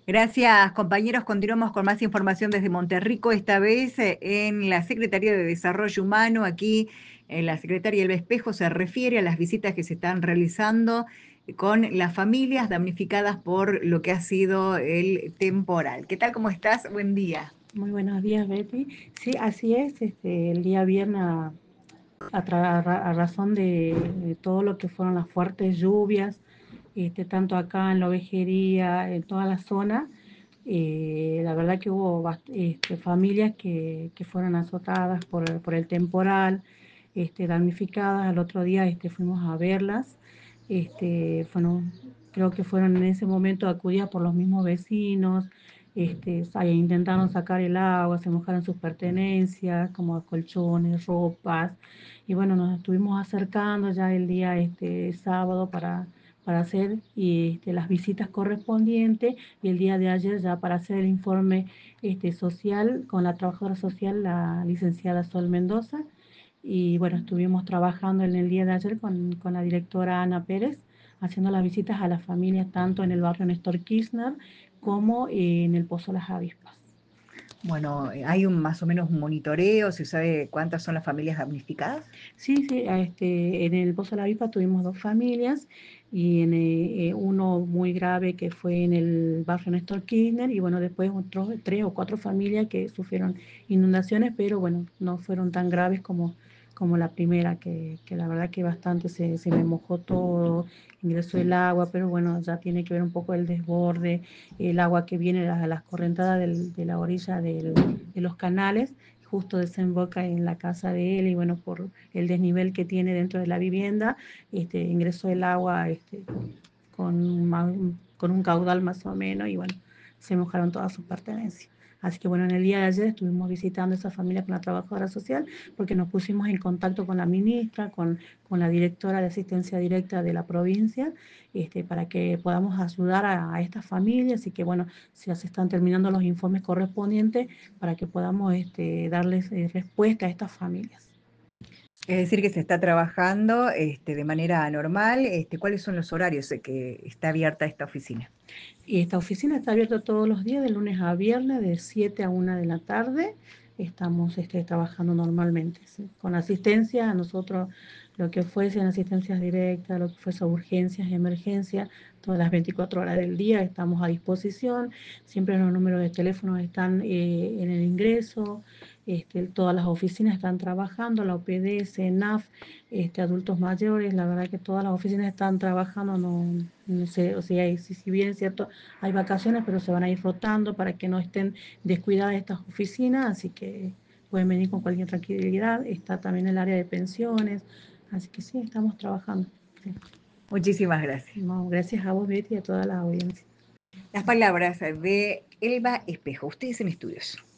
Gracias, compañeros. Continuamos con más información desde Monterrico, esta vez en la Secretaría de Desarrollo Humano. Aquí la secretaria Elba Espejo se refiere a las visitas que se están realizando con las familias damnificadas por lo que ha sido el temporal. ¿Qué tal? ¿Cómo estás? Buen día. Muy buenos días, Betty. Sí, así es. El día viernes, a razón de todo lo que fueron las fuertes lluvias, tanto acá en la ovejería, en toda la zona, la verdad que hubo familias que fueron azotadas por el temporal, damnificadas. Al otro día fuimos a verlas. Fueron, creo que fueron en ese momento acudidas por los mismos vecinos. Intentaron sacar el agua, se mojaron sus pertenencias, como colchones, ropas, y bueno, nos estuvimos acercando ya el día sábado para hacer las visitas correspondientes, y el día de ayer ya para hacer el informe social con la trabajadora social, la licenciada Sol Mendoza. Y bueno, estuvimos trabajando en el día de ayer con la directora Ana Pérez, haciendo las visitas a las familias tanto en el barrio Néstor Kirchner como en el Pozo Las Avispas. Bueno, hay un más o menos un monitoreo, ¿se sabe cuántas son las familias damnificadas? Sí, sí, en el Pozo La Avispa tuvimos dos familias, y en uno muy grave que fue en el barrio Néstor Kirchner, y bueno, después otros 3 o 4 familias que sufrieron inundaciones, pero bueno, no fueron tan graves como la primera, que la verdad que bastante se me mojó todo, ingresó el agua, pero bueno, ya tiene que ver un poco el desborde, el agua que viene a las correntadas de la orilla de los canales, justo desemboca en la casa de él, y bueno, por el desnivel que tiene dentro de la vivienda, ingresó el agua con un caudal más o menos, y bueno, se mojaron todas sus pertenencias. Así que bueno, en el día de ayer estuvimos visitando esa familia con la trabajadora social, porque nos pusimos en contacto con la ministra, con la directora de asistencia directa de la provincia, para que podamos ayudar a estas familias, y que bueno, se están terminando los informes correspondientes para que podamos darles respuesta a estas familias. Es decir, que se está trabajando de manera normal. ¿Cuáles son los horarios de que está abierta esta oficina? Y esta oficina está abierta todos los días, de lunes a viernes, de 7 a 1 de la tarde. Estamos trabajando normalmente, ¿sí? Con asistencia a nosotros, lo que fuese en asistencias directas, lo que fuese a urgencias, emergencias, todas las 24 horas del día estamos a disposición. Siempre los números de teléfono están en el ingreso. Todas las oficinas están trabajando, la OPD, CENAF, adultos mayores. La verdad que todas las oficinas están trabajando. No sé, o sea, si bien es cierto, hay vacaciones, pero se van a ir rotando para que no estén descuidadas estas oficinas, así que pueden venir con cualquier tranquilidad. Está también el área de pensiones, así que sí, estamos trabajando. Sí. Muchísimas gracias. No, gracias a vos, Betty, y a toda la audiencia. Las palabras de Elba Espejo. Ustedes en estudios.